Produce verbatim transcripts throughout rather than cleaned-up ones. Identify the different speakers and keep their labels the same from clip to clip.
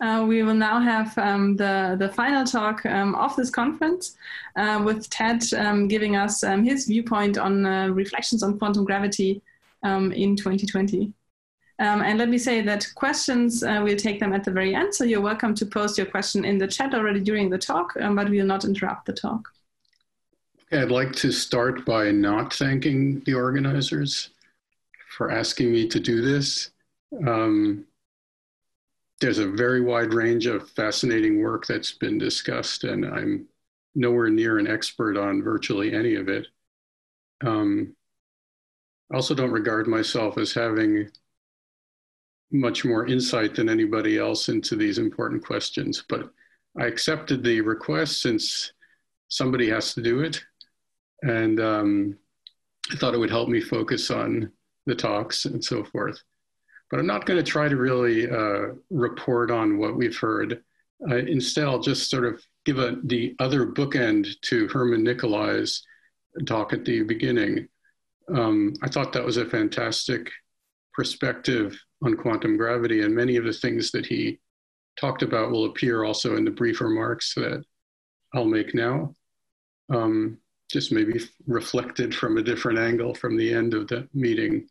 Speaker 1: Uh, we will now have um, the, the final talk um, of this conference uh, with Ted um, giving us um, his viewpoint on uh, reflections on quantum gravity um, in twenty twenty. Um, and let me say that questions, uh, we'll take them at the very end, so you're welcome to post your question in the chat already during the talk, um, but we will not interrupt the talk.
Speaker 2: Okay, I'd like to start by not thanking the organizers for asking me to do this. Um, there's a very wide range of fascinating work that's been discussed, and I'm nowhere near an expert on virtually any of it. Um, I also don't regard myself as having much more insight than anybody else into these important questions, but I accepted the request since somebody has to do it. And um, I thought it would help me focus on the talks and so forth. But I'm not going to try to really uh, report on what we've heard. Uh, instead, I'll just sort of give a, the other bookend to Herman Nicolai's talk at the beginning. Um, I thought that was a fantastic perspective on quantum gravity, and many of the things that he talked about will appear also in the brief remarks that I'll make now. Um, just maybe reflected from a different angle from the end of the meeting.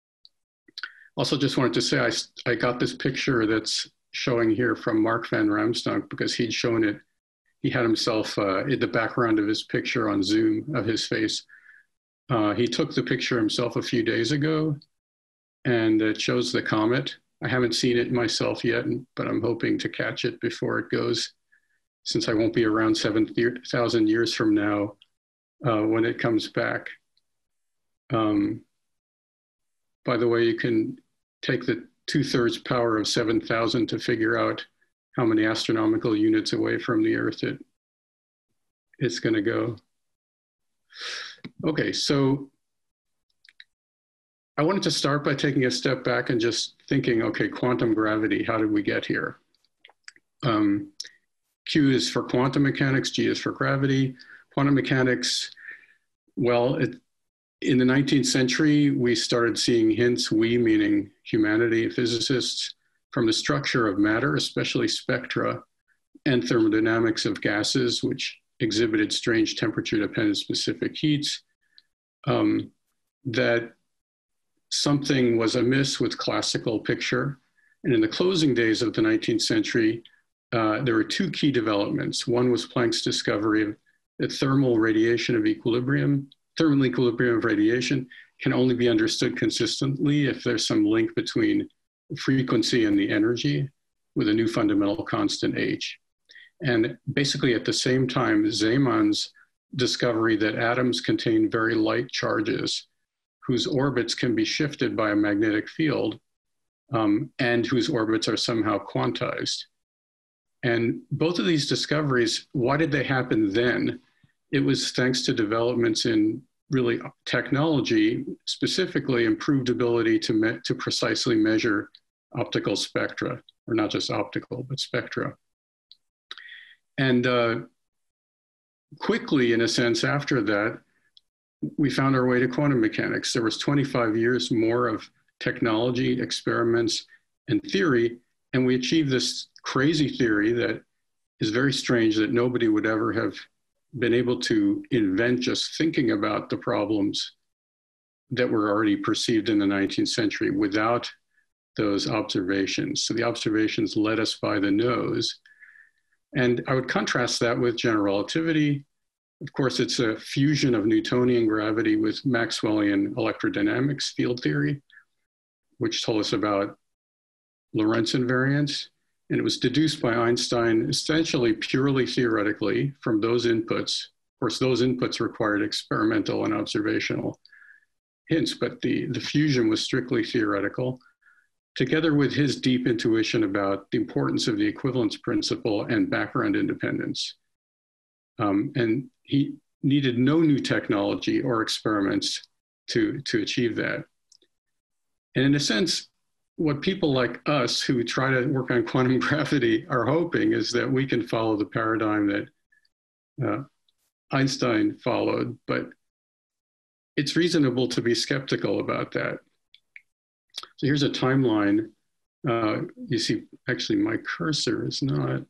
Speaker 2: Also just wanted to say I, I got this picture that's showing here from Mark van Ramstonk because he'd shown it, he had himself uh, in the background of his picture on Zoom of his face. Uh, he took the picture himself a few days ago, and it shows the comet. I haven't seen it myself yet, but I'm hoping to catch it before it goes, since I won't be around seven thousand years from now uh, when it comes back. Um, by the way, you can take the two-thirds power of seven thousand to figure out how many astronomical units away from the Earth it, it's gonna go. Okay, so I wanted to start by taking a step back and just thinking, okay, quantum gravity, how did we get here? Um, Q is for quantum mechanics, G is for gravity. Quantum mechanics, well, it, in the nineteenth century, we started seeing hints, we meaning humanity, physicists, from the structure of matter, especially spectra, and thermodynamics of gases, which exhibited strange temperature-dependent specific heats, um, that something was amiss with classical picture. And in the closing days of the nineteenth century, uh, there were two key developments. One was Planck's discovery of that thermal radiation of equilibrium, thermal equilibrium of radiation can only be understood consistently if there's some link between the frequency and the energy with a new fundamental constant H. And basically at the same time, Zeemann's discovery that atoms contain very light charges whose orbits can be shifted by a magnetic field um, and whose orbits are somehow quantized. And both of these discoveries, why did they happen then? It was thanks to developments in really technology, specifically improved ability to, me to precisely measure optical spectra, or not just optical, but spectra. And uh, quickly, in a sense, after that, we found our way to quantum mechanics. There was twenty-five years more of technology, experiments, and theory, and we achieved this crazy theory that is very strange that nobody would ever have been able to invent just thinking about the problems that were already perceived in the nineteenth century without those observations. So the observations led us by the nose. And I would contrast that with general relativity. Of course, it's a fusion of Newtonian gravity with Maxwellian electrodynamics field theory, which told us about Lorentz invariance. And it was deduced by Einstein essentially purely theoretically from those inputs. Of course, those inputs required experimental and observational hints, but the, the fusion was strictly theoretical, together with his deep intuition about the importance of the equivalence principle and background independence. Um, and he needed no new technology or experiments to, to achieve that. And in a sense, what people like us who try to work on quantum gravity are hoping is that we can follow the paradigm that uh, Einstein followed, but it's reasonable to be skeptical about that. So here's a timeline Uh, you see, actually, my cursor is not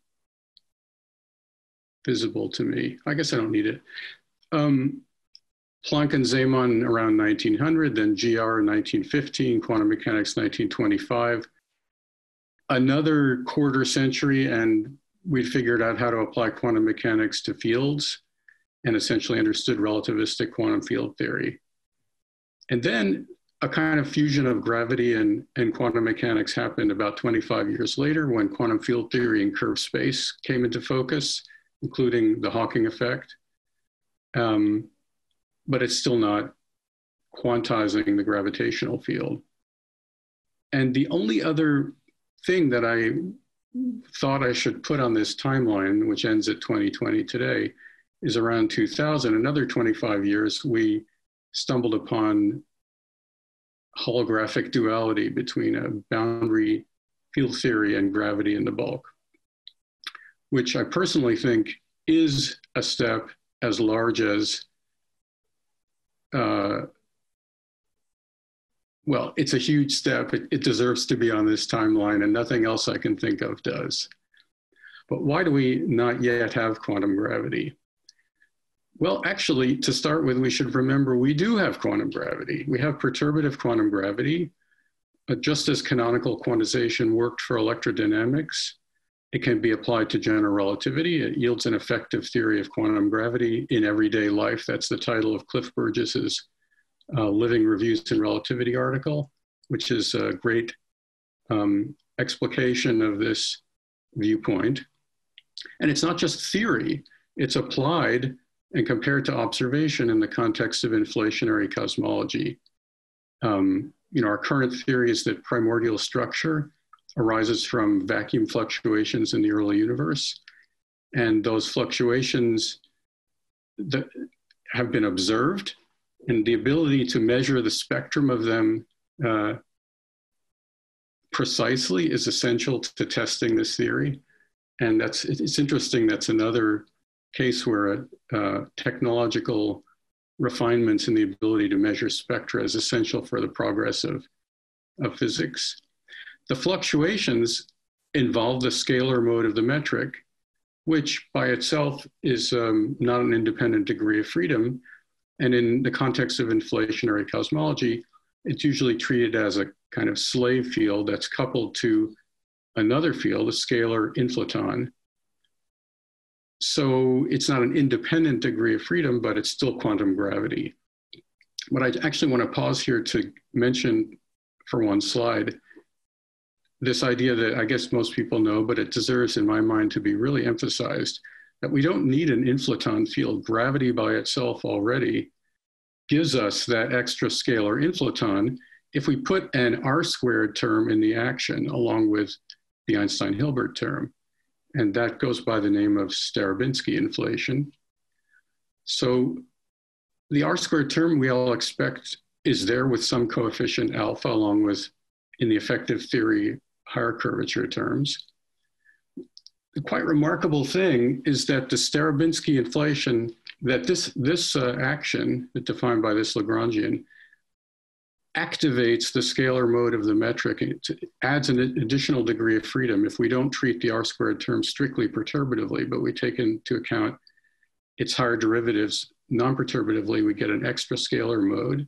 Speaker 2: visible to me. I guess I don't need it. Um, Planck and Zeeman around nineteen hundred, then G R in nineteen fifteen, quantum mechanics nineteen twenty-five. Another quarter century, and we figured out how to apply quantum mechanics to fields and essentially understood relativistic quantum field theory. And then a kind of fusion of gravity and, and quantum mechanics happened about twenty-five years later when quantum field theory and curved space came into focus, including the Hawking effect. Um, but it's still not quantizing the gravitational field. And the only other thing that I thought I should put on this timeline, which ends at twenty twenty today, is around two thousand, another twenty-five years, we stumbled upon holographic duality between a boundary field theory and gravity in the bulk, which I personally think is a step as large as Uh, well, it's a huge step. It, it deserves to be on this timeline, and nothing else I can think of does. But why do we not yet have quantum gravity? Well, actually, to start with, we should remember we do have quantum gravity. We have perturbative quantum gravity. But just as canonical quantization worked for electrodynamics, it can be applied to general relativity. It yields an effective theory of quantum gravity in everyday life. That's the title of Cliff Burgess's uh, Living Reviews in Relativity article, which is a great um, explication of this viewpoint. And it's not just theory, it's applied and compared to observation in the context of inflationary cosmology. Um, you know, our current theory is that primordial structure arises from vacuum fluctuations in the early universe. And those fluctuations that have been observed, and the ability to measure the spectrum of them uh, precisely is essential to testing this theory. And that's, it's interesting, that's another case where uh, technological refinements in the ability to measure spectra is essential for the progress of, of physics. The fluctuations involve the scalar mode of the metric, which by itself is um, not an independent degree of freedom. And in the context of inflationary cosmology, it's usually treated as a kind of slave field that's coupled to another field, a scalar inflaton. So it's not an independent degree of freedom, but it's still quantum gravity. But I actually want to pause here to mention for one slide this idea that I guess most people know, but it deserves in my mind to be really emphasized, that we don't need an inflaton field. Gravity by itself already gives us that extra scalar inflaton if we put an R squared term in the action along with the Einstein-Hilbert term. And that goes by the name of Starobinsky inflation. So the R squared term we all expect is there with some coefficient alpha along with, in the effective theory, higher curvature terms. The quite remarkable thing is that the Starobinsky inflation, that this, this uh, action defined by this Lagrangian activates the scalar mode of the metric. It adds an additional degree of freedom if we don't treat the R squared term strictly perturbatively, but we take into account its higher derivatives non-perturbatively, we get an extra scalar mode.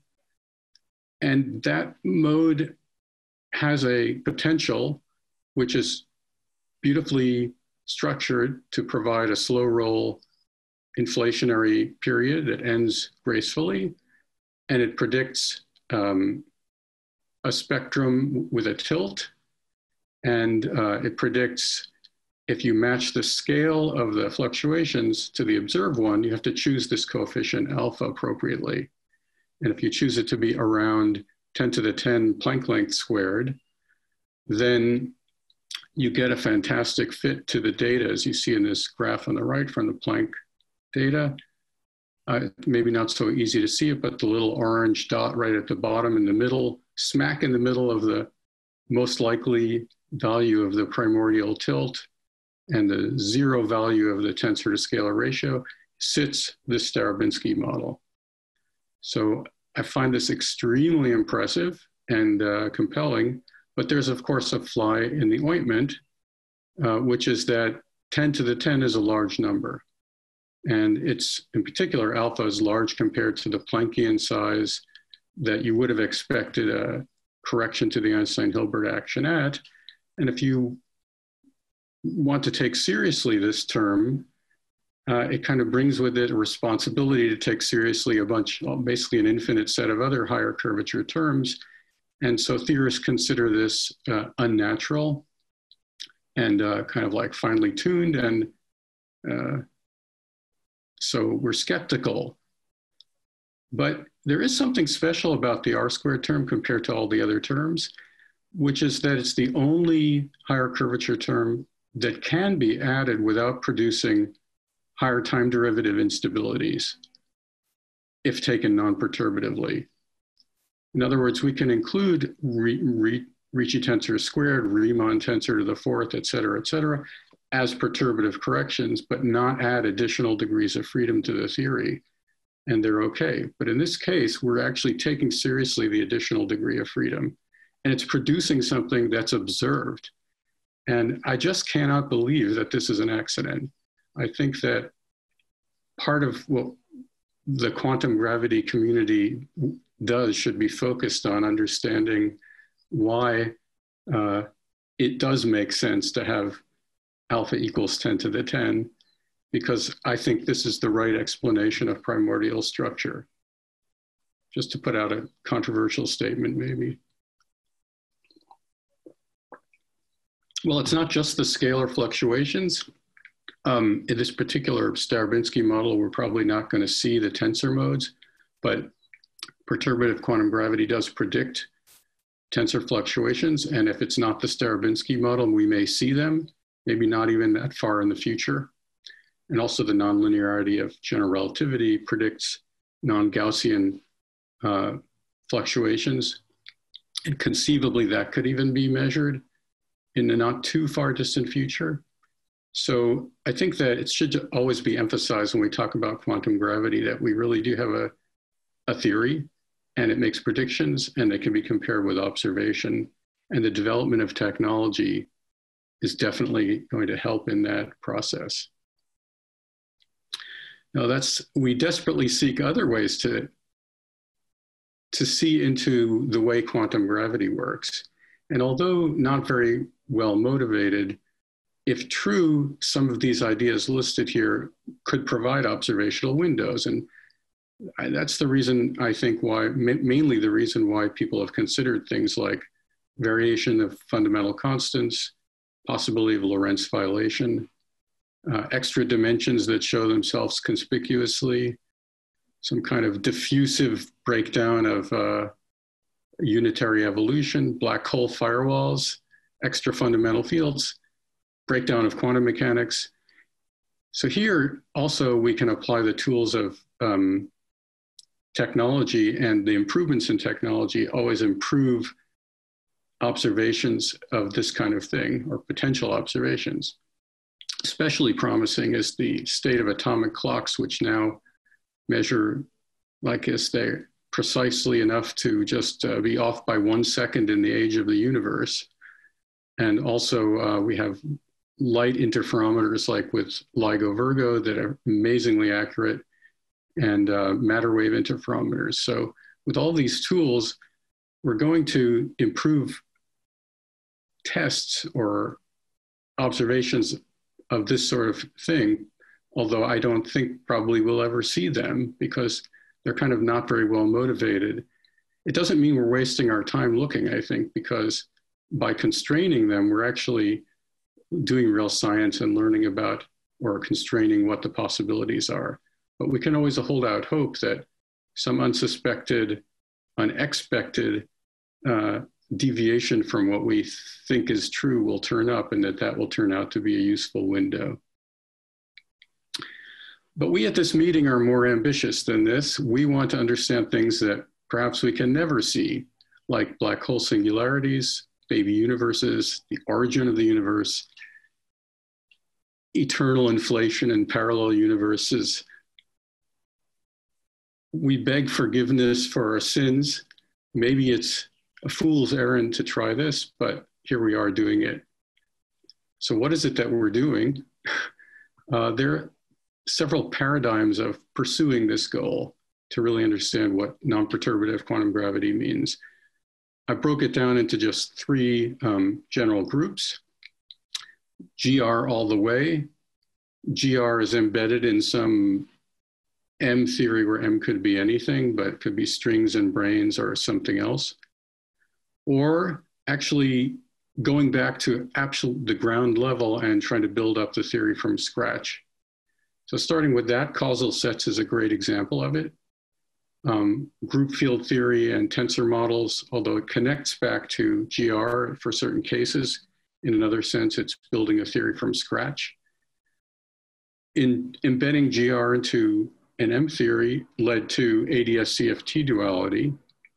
Speaker 2: And that mode has a potential which is beautifully structured to provide a slow roll inflationary period that ends gracefully, and it predicts um, a spectrum with a tilt, and uh, it predicts if you match the scale of the fluctuations to the observed one, you have to choose this coefficient alpha appropriately. And if you choose it to be around ten to the ten Planck length squared, then you get a fantastic fit to the data, as you see in this graph on the right from the Planck data. Uh, maybe not so easy to see it, but the little orange dot right at the bottom in the middle, smack in the middle of the most likely value of the primordial tilt and the zero value of the tensor to scalar ratio, sits this Starobinsky model. So I find this extremely impressive and uh, compelling, But there's, of course, a fly in the ointment, uh, which is that ten to the ten is a large number. And it's, in particular, alpha is large compared to the Planckian size that you would have expected a correction to the Einstein-Hilbert action at. And if you want to take seriously this term, uh, it kind of brings with it a responsibility to take seriously a bunch, well, basically an infinite set of other higher curvature terms. And so theorists consider this uh, unnatural and uh, kind of like finely tuned. And uh, so we're skeptical. But there is something special about the R squared term compared to all the other terms, which is that it's the only higher curvature term that can be added without producing higher time derivative instabilities if taken non-perturbatively. In other words, we can include re, re, Ricci tensor squared, Riemann tensor to the fourth, et cetera, et cetera, as perturbative corrections, but not add additional degrees of freedom to the theory, and they're okay. But in this case, we're actually taking seriously the additional degree of freedom, and it's producing something that's observed. And I just cannot believe that this is an accident. I think that part of what the quantum gravity community does should be focused on understanding why uh, it does make sense to have alpha equals ten to the ten, because I think this is the right explanation of primordial structure. Just to put out a controversial statement, maybe. Well, it's not just the scalar fluctuations. Um, in this particular Starobinsky model, we're probably not going to see the tensor modes, but perturbative quantum gravity does predict tensor fluctuations. And if it's not the Starobinsky model, we may see them, maybe not even that far in the future. And also the nonlinearity of general relativity predicts non-Gaussian uh, fluctuations. And conceivably that could even be measured in the not too far distant future. So I think that it should always be emphasized when we talk about quantum gravity that we really do have a, a theory, and it makes predictions, and it can be compared with observation. And the development of technology is definitely going to help in that process. Now that's, we desperately seek other ways to, to see into the way quantum gravity works. And although not very well motivated, if true, some of these ideas listed here could provide observational windows. And I, that's the reason, I think, why, mainly the reason why people have considered things like variation of fundamental constants, possibility of Lorentz violation, uh, extra dimensions that show themselves conspicuously, some kind of diffusive breakdown of uh, unitary evolution, black hole firewalls, extra fundamental fields, breakdown of quantum mechanics. So here also we can apply the tools of um, technology, and the improvements in technology always improve observations of this kind of thing, or potential observations. Especially promising is the state of atomic clocks, which now measure, like as they're precisely enough to just uh, be off by one second in the age of the universe. And also uh, we have light interferometers like with LIGO Virgo that are amazingly accurate, and uh, matter wave interferometers. So with all these tools, we're going to improve tests or observations of this sort of thing, although I don't think probably we'll ever see them because they're kind of not very well motivated. It doesn't mean we're wasting our time looking, I think, because by constraining them, we're actually doing real science and learning about or constraining what the possibilities are. But we can always hold out hope that some unsuspected, unexpected uh, deviation from what we think is true will turn up, and that that will turn out to be a useful window. But we at this meeting are more ambitious than this. We want to understand things that perhaps we can never see, like black hole singularities, baby universes, the origin of the universe, eternal inflation in parallel universes. We beg forgiveness for our sins. Maybe it's a fool's errand to try this, but here we are doing it. So what is it that we're doing? Uh, there are several paradigms of pursuing this goal to really understand what non-perturbative quantum gravity means. I broke it down into just three um, general groups. G R all the way. G R is embedded in some M theory where M could be anything, but it could be strings and brains or something else. Or actually going back to absolute, the ground level and trying to build up the theory from scratch. So starting with that, causal sets is a great example of it. Um, group field theory and tensor models, although it connects back to G R for certain cases, in another sense, it's building a theory from scratch. In embedding G R into an M theory led to A D S C F T duality.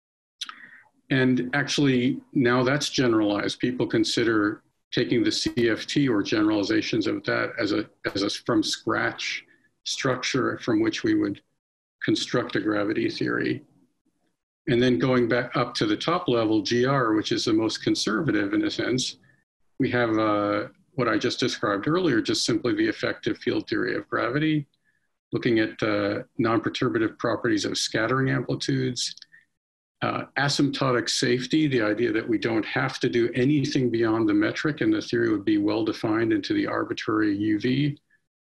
Speaker 2: And actually, now that's generalized. People consider taking the C F T or generalizations of that as a, as a from scratch structure from which we would construct a gravity theory. And then going back up to the top level, G R, which is the most conservative in a sense, we have uh, what I just described earlier, just simply the effective field theory of gravity, looking at uh, non-perturbative properties of scattering amplitudes, uh, asymptotic safety, the idea that we don't have to do anything beyond the metric and the theory would be well defined into the arbitrary U V,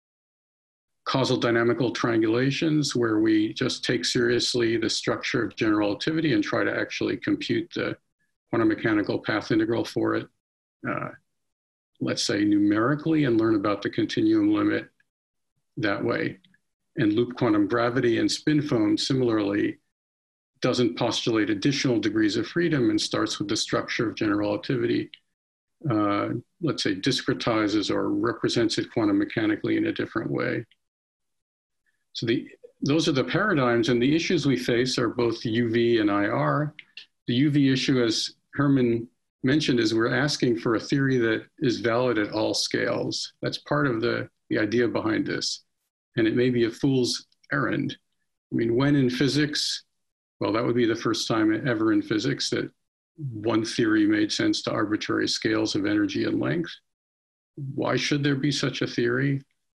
Speaker 2: causal dynamical triangulations, where we just take seriously the structure of general relativity and try to actually compute the quantum mechanical path integral for it, uh, let's say numerically, and learn about the continuum limit that way. And loop quantum gravity and spin foam similarly doesn't postulate additional degrees of freedom and starts with the structure of general relativity, uh, let's say discretizes or represents it quantum mechanically in a different way. So the, those are the paradigms, and the issues we face are both U V and I R. The U V issue, as Herman mentioned, is we're asking for a theory that is valid at all scales. That's part of the, the idea behind this. And it may be a fool's errand. I mean, when in physics, well, that would be the first time ever in physics that one theory made sense to arbitrary scales of energy and length. Why should there be such a theory?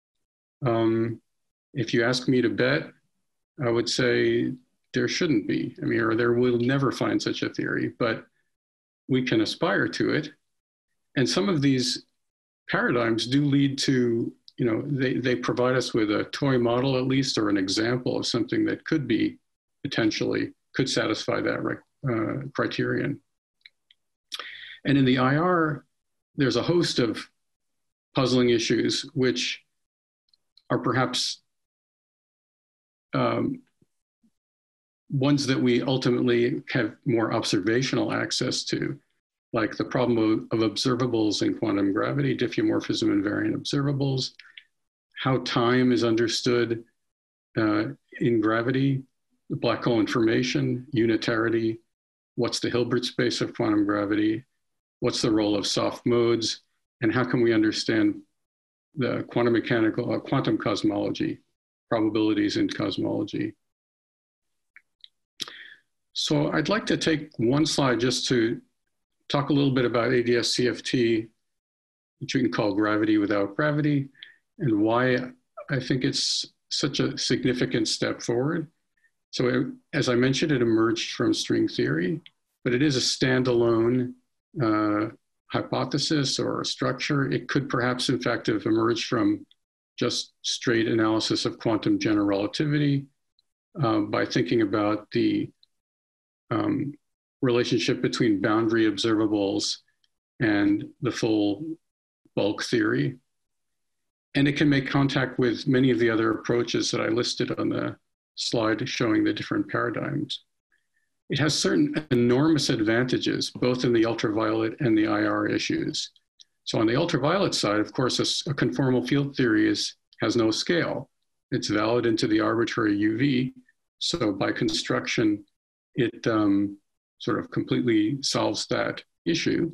Speaker 2: Um, if you ask me to bet, I would say there shouldn't be. I mean, or there will never find such a theory, but we can aspire to it. And some of these paradigms do lead to, you know, they, they provide us with a toy model at least, or an example of something that could be potentially, could satisfy that uh, criterion. And in the I R, there's a host of puzzling issues which are perhaps um, ones that we ultimately have more observational access to, like the problem of, of observables in quantum gravity, diffeomorphism invariant observables, how time is understood uh, in gravity, the black hole information, unitarity, what's the Hilbert space of quantum gravity, what's the role of soft modes, and how can we understand the quantum mechanical, uh, quantum cosmology, probabilities in cosmology. So I'd like to take one slide just to talk a little bit about A D S C F T, which we can call gravity without gravity, and why I think it's such a significant step forward. So it, as I mentioned, it emerged from string theory, but it is a standalone uh, hypothesis or a structure. It could perhaps, in fact, have emerged from just straight analysis of quantum general relativity um, by thinking about the um, relationship between boundary observables and the full bulk theory. And it can make contact with many of the other approaches that I listed on the slide showing the different paradigms. It has certain enormous advantages, both in the ultraviolet and the I R issues. So on the ultraviolet side, of course, a, a conformal field theory is, has no scale. It's valid into the arbitrary U V. So by construction, it um, sort of completely solves that issue.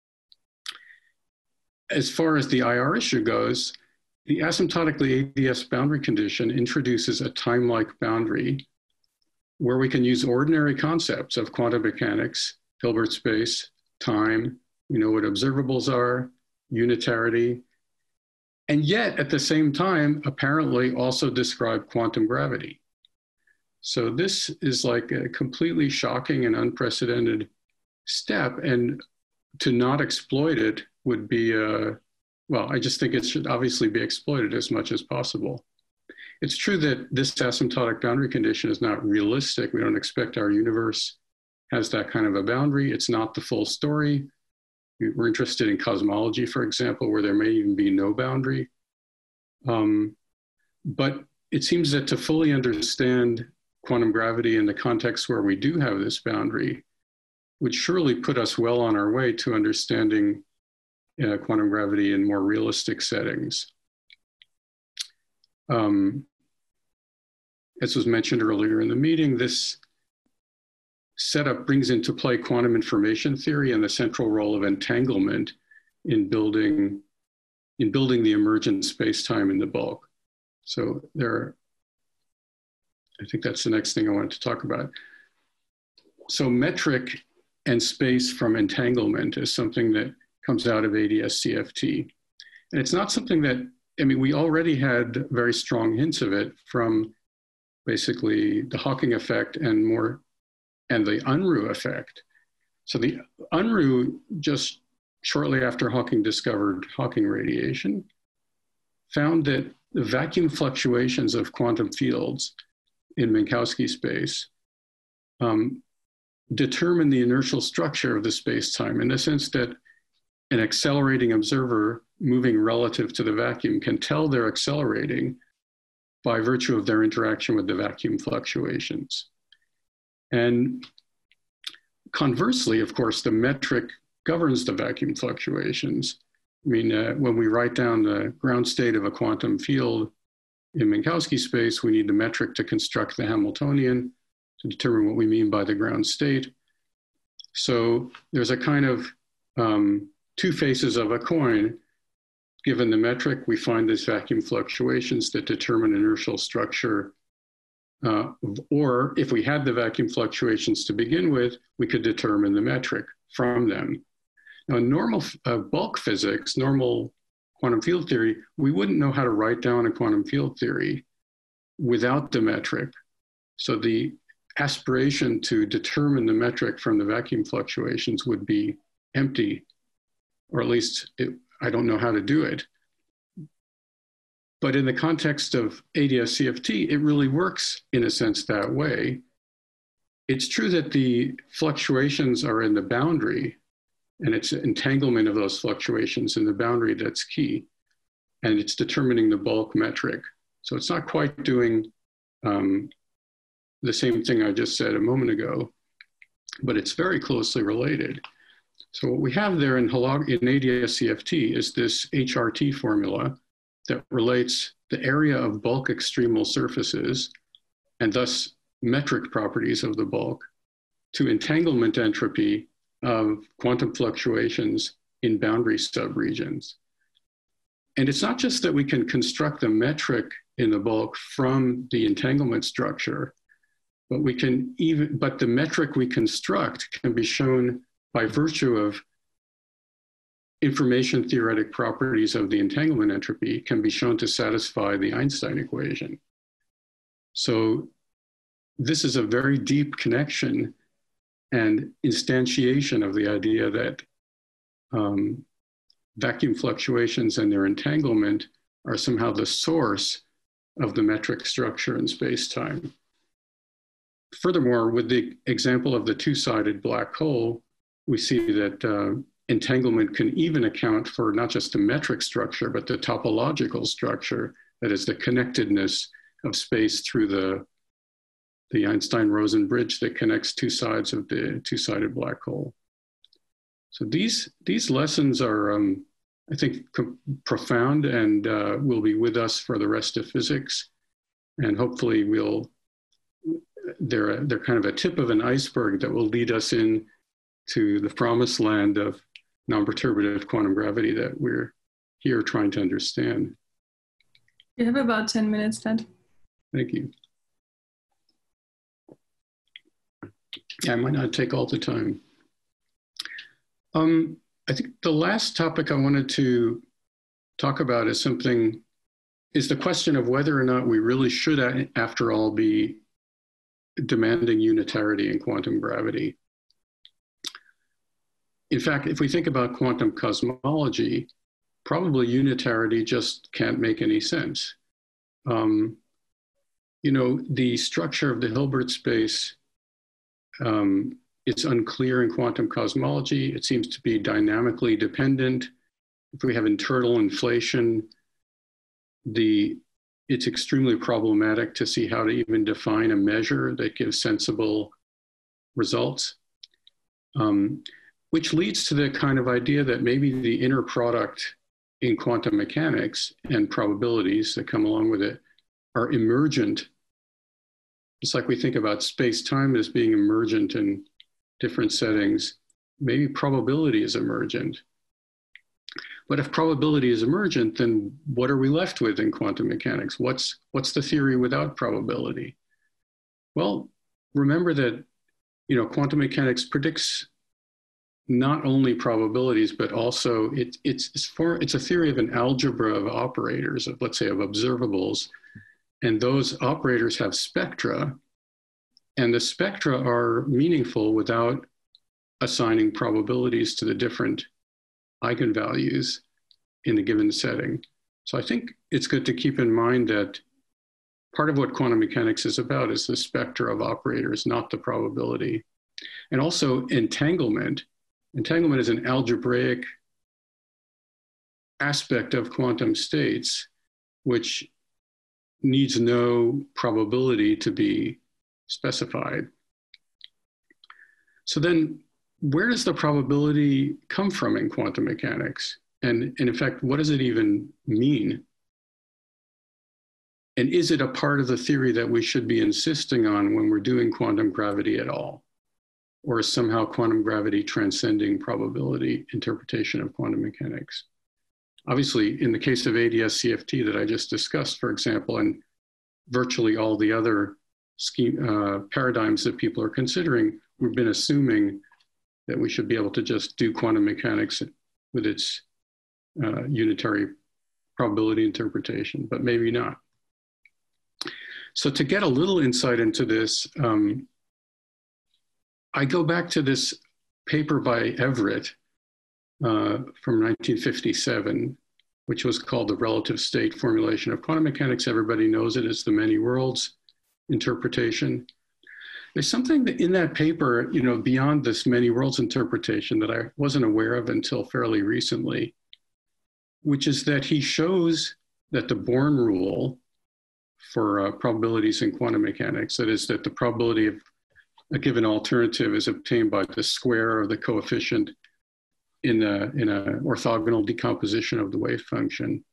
Speaker 2: As far as the I R issue goes, the asymptotically A D S boundary condition introduces a time-like boundary where we can use ordinary concepts of quantum mechanics Hilbert space, time, we know what observables are, unitarity, and yet at the same time, apparently also describe quantum gravity. So this is like a completely shocking and unprecedented step, and to not exploit it would be, uh, well, I just think it should obviously be exploited as much as possible. It's true that this asymptotic boundary condition is not realistic. We don't expect our universe has that kind of a boundary. It's not the full story. We're interested in cosmology, for example, where there may even be no boundary. Um, but it seems that to fully understand quantum gravity in the context where we do have this boundary would surely put us well on our way to understanding uh, quantum gravity in more realistic settings. Um, as was mentioned earlier in the meeting, this setup brings into play quantum information theory and the central role of entanglement in building, in building the emergent space-time in the bulk. So there are, I think that's the next thing I wanted to talk about. So metric and space from entanglement is something that comes out of A D S C F T. And it's not something that, I mean, we already had very strong hints of it from basically the Hawking effect and more, and the Unruh effect. So the Unruh, just shortly after Hawking discovered Hawking radiation, found that the vacuum fluctuations of quantum fields in Minkowski space um, determine the inertial structure of the space-time in the sense that an accelerating observer moving relative to the vacuum can tell they're accelerating by virtue of their interaction with the vacuum fluctuations. And conversely, of course, the metric governs the vacuum fluctuations. I mean, uh, when we write down the ground state of a quantum field in Minkowski space, we need the metric to construct the Hamiltonian to determine what we mean by the ground state. So there's a kind of um, two faces of a coin. Given the metric, we find these vacuum fluctuations that determine inertial structure. Uh, or if we had the vacuum fluctuations to begin with, we could determine the metric from them. Now, in normal uh, bulk physics, normal quantum field theory, we wouldn't know how to write down a quantum field theory without the metric. So the aspiration to determine the metric from the vacuum fluctuations would be empty, or at least it, I don't know how to do it. But in the context of A D S C F T, it really works in a sense that way. It's true that the fluctuations are in the boundary, and it's entanglement of those fluctuations in the boundary that's key. And it's determining the bulk metric. So it's not quite doing um, the same thing I just said a moment ago, but it's very closely related. So what we have there in, in A D S C F T is this H R T formula that relates the area of bulk extremal surfaces, and thus metric properties of the bulk, to entanglement entropy of quantum fluctuations in boundary subregions. And it's not just that we can construct the metric in the bulk from the entanglement structure, but we can even, but the metric we construct can be shown by virtue of information theoretic properties of the entanglement entropy can be shown to satisfy the Einstein equation. So this is a very deep connection and instantiation of the idea that um, vacuum fluctuations and their entanglement are somehow the source of the metric structure in space-time. Furthermore, with the example of the two-sided black hole, we see that uh, entanglement can even account for not just the metric structure, but the topological structure, that is the connectedness of space through the, the Einstein-Rosen bridge that connects two sides of the two-sided black hole. So these, these lessons are, um, I think, profound and uh, will be with us for the rest of physics. And hopefully we'll, they're, they're kind of a tip of an iceberg that will lead us in to the promised land of non-perturbative quantum gravity that we're here trying to understand.
Speaker 1: You have about ten minutes, Ted.
Speaker 2: Thank you. Yeah, I might not take all the time. Um, I think the last topic I wanted to talk about is something, is the question of whether or not we really should, after all, be demanding unitarity in quantum gravity. In fact, if we think about quantum cosmology, probably unitarity just can't make any sense. Um, you know, the structure of the Hilbert space, um, it's unclear in quantum cosmology. It seems to be dynamically dependent. If we have internal inflation, the, it's extremely problematic to see how to even define a measure that gives sensible results. Um, which leads to the kind of idea that maybe the inner product in quantum mechanics and probabilities that come along with it are emergent. It's like we think about space-time as being emergent in different settings. Maybe probability is emergent. But if probability is emergent, then what are we left with in quantum mechanics? What's, what's the theory without probability? Well, remember that, you know, quantum mechanics predicts not only probabilities, but also it, it's, it's, for, it's a theory of an algebra of operators, of, let's say, of observables. And those operators have spectra, and the spectra are meaningful without assigning probabilities to the different eigenvalues in a given setting. So I think it's good to keep in mind that part of what quantum mechanics is about is the spectra of operators, not the probability. And also entanglement. Entanglement is an algebraic aspect of quantum states, which needs no probability to be specified. So then, where does the probability come from in quantum mechanics? And, and in fact, what does it even mean? And is it a part of the theory that we should be insisting on when we're doing quantum gravity at all? Or is somehow quantum gravity transcending probability interpretation of quantum mechanics? Obviously, in the case of A D S C F T that I just discussed, for example, and virtually all the other scheme, uh, paradigms that people are considering, we've been assuming that we should be able to just do quantum mechanics with its uh, unitary probability interpretation, but maybe not. So to get a little insight into this, um, I go back to this paper by Everett uh, from nineteen fifty-seven, which was called The Relative State Formulation of Quantum Mechanics. Everybody knows it as the many worlds interpretation. There's something that in that paper, you know, beyond this many worlds interpretation that I wasn't aware of until fairly recently, which is that he shows that the Born rule for uh, probabilities in quantum mechanics, that is that the probability of a given alternative is obtained by the square of the coefficient in a, in a orthogonal decomposition of the wave function.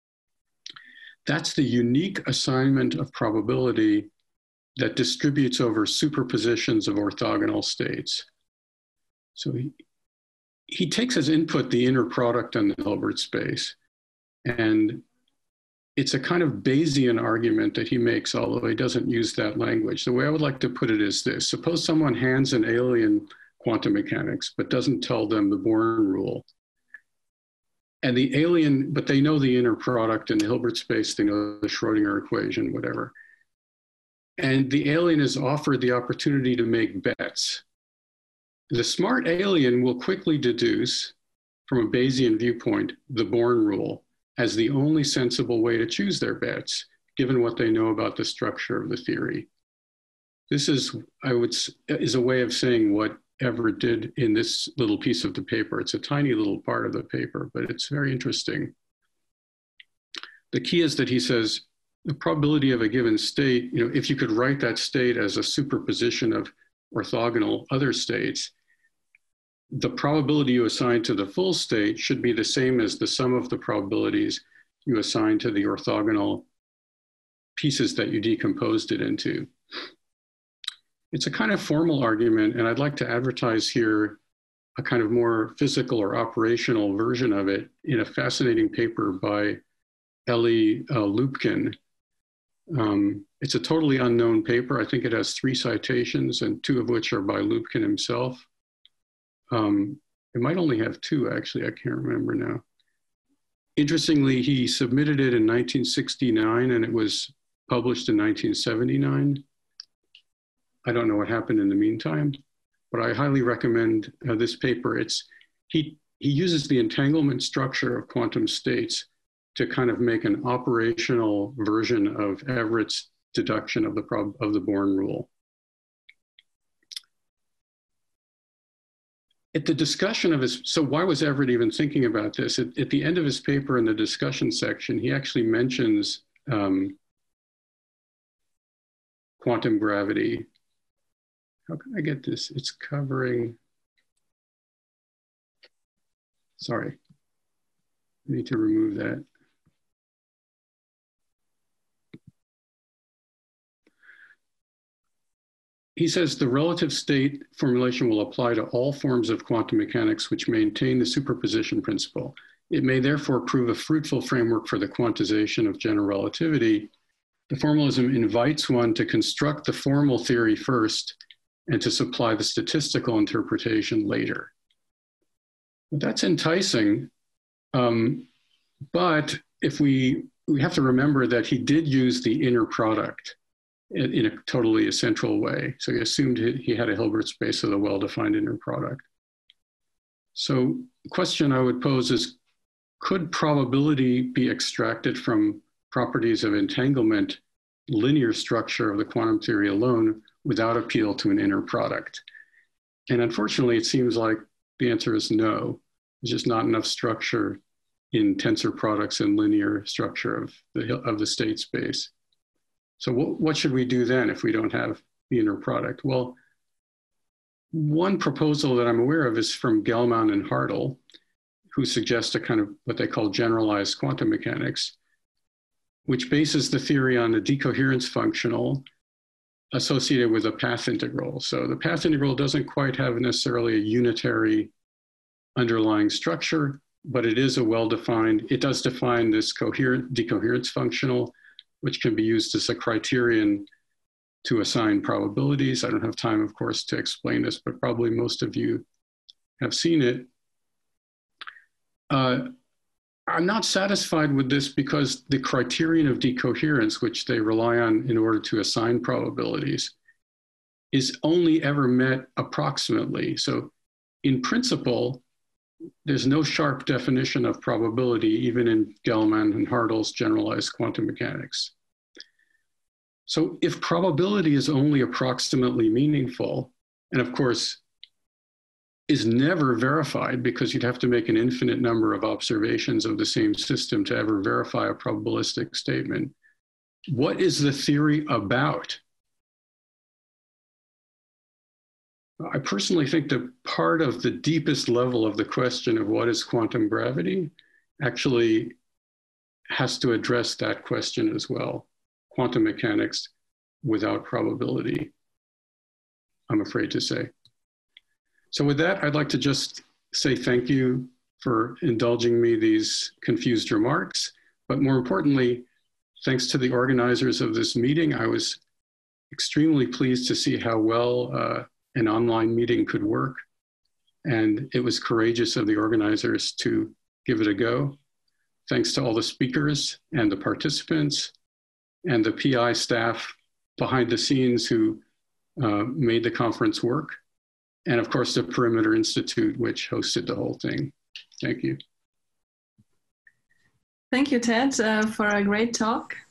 Speaker 2: That's the unique assignment of probability that distributes over superpositions of orthogonal states. So he, he takes as input the inner product on the Hilbert space. And it's a kind of Bayesian argument that he makes, although he doesn't use that language. The way I would like to put it is this: suppose someone hands an alien quantum mechanics, but doesn't tell them the Born rule. And the alien, but they know the inner product in the Hilbert space, they know the Schrodinger equation, whatever. And the alien is offered the opportunity to make bets. The smart alien will quickly deduce, from a Bayesian viewpoint, the Born rule as the only sensible way to choose their bets, given what they know about the structure of the theory. This is, I would, is a way of saying what Everett did in this little piece of the paper. It's a tiny little part of the paper, but it's very interesting. The key is that he says, the probability of a given state, you know, if you could write that state as a superposition of orthogonal other states, the probability you assign to the full state should be the same as the sum of the probabilities you assign to the orthogonal pieces that you decomposed it into. It's a kind of formal argument, and I'd like to advertise here a kind of more physical or operational version of it in a fascinating paper by Ellie uh, Lupkin. Um, it's a totally unknown paper. I think it has three citations, and two of which are by Lupkin himself. Um, it might only have two, actually. I can't remember now. Interestingly, he submitted it in nineteen sixty-nine and it was published in nineteen seventy-nine. I don't know what happened in the meantime, but I highly recommend uh, this paper. It's, he, he uses the entanglement structure of quantum states to kind of make an operational version of Everett's deduction of the, prob of the Born rule. At the discussion of his, so why was Everett even thinking about this? At, at the end of his paper in the discussion section, he actually mentions um, quantum gravity. How can I get this? It's covering, sorry, I need to remove that. He says the relative state formulation will apply to all forms of quantum mechanics which maintain the superposition principle. It may therefore prove a fruitful framework for the quantization of general relativity. The formalism invites one to construct the formal theory first and to supply the statistical interpretation later. That's enticing, um, but if we, we have to remember that he did use the inner product in, in a totally essential way. So he assumed he, he had a Hilbert space of the well-defined inner product. So the question I would pose is, could probability be extracted from properties of entanglement linear structure of the quantum theory alone without appeal to an inner product? And unfortunately, it seems like the answer is no. There's just not enough structure in tensor products and linear structure of the, of the state space. So what, what should we do then if we don't have the inner product? Well, one proposal that I'm aware of is from Gell-Mann and Hartle, who suggest a kind of what they call generalized quantum mechanics, which bases the theory on a decoherence functional associated with a path integral. So the path integral doesn't quite have necessarily a unitary underlying structure, but it is a well-defined, it does define this coherent decoherence functional, which can be used as a criterion to assign probabilities. I don't have time, of course, to explain this, but probably most of you have seen it. Uh, I'm not satisfied with this because the criterion of decoherence, which they rely on in order to assign probabilities, is only ever met approximately. So in principle, there's no sharp definition of probability, even in Gell-Mann and Hartle's generalized quantum mechanics. So if probability is only approximately meaningful, and of course, is never verified because you'd have to make an infinite number of observations of the same system to ever verify a probabilistic statement, what is the theory about? I personally think that part of the deepest level of the question of what is quantum gravity actually has to address that question as well. Quantum mechanics without probability, I'm afraid to say. So with that, I'd like to just say thank you for indulging me these confused remarks, but more importantly, thanks to the organizers of this meeting. I was extremely pleased to see how well uh, an online meeting could work, and it was courageous of the organizers to give it a go. Thanks to all the speakers and the participants and the P I staff behind the scenes who uh, made the conference work. And of course, the Perimeter Institute, which hosted the whole thing. Thank you.
Speaker 1: Thank you, Ted, uh, for a great talk.